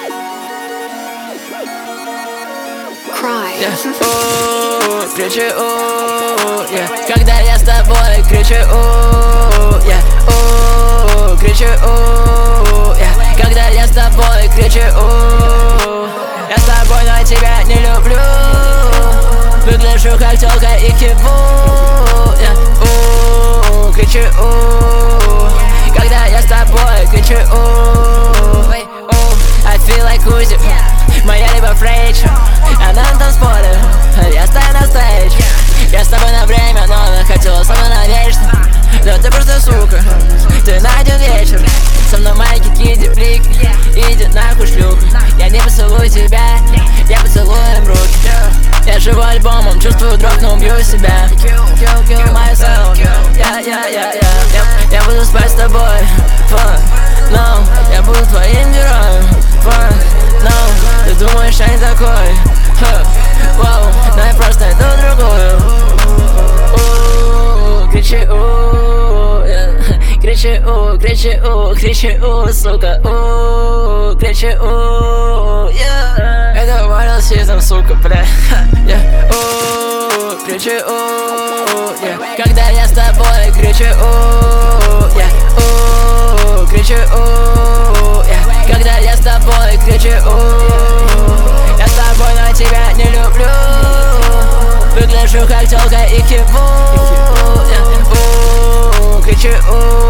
Cry. Кричу, когда я с тобой кричу, кричу, когда я с тобой кричу, я с тобой, но тебя не люблю. Выгляжу как тёлка и киву, кричу, когда я с тобой кричу, I feel like Uzi, моя либо Фрейча. Она на танцполе, я стою на стейдж. Я с тобой на время, но она хотела со мной навечно. Да ты просто сука, ты на один вечер. Со мной майки, киди, блик, иди нахуй, шлюха. Я не поцелую тебя, я поцелую им руки. Я живу альбомом, чувствую дрог, но убью себя. Kill myself, я буду спать с тобой, fuck, no. Я буду твоим героем, fuck, no. Ты думаешь, я не такой, вау, но я просто иду другую. Кричу, кричу, сука, кричу, это Варил Сизм, сука, бля, кричу, когда я с тобой кричу, кричу, когда я с тобой кричу, я с тобой, но тебя не люблю. Выгляжу как тёлка и киву, кричу,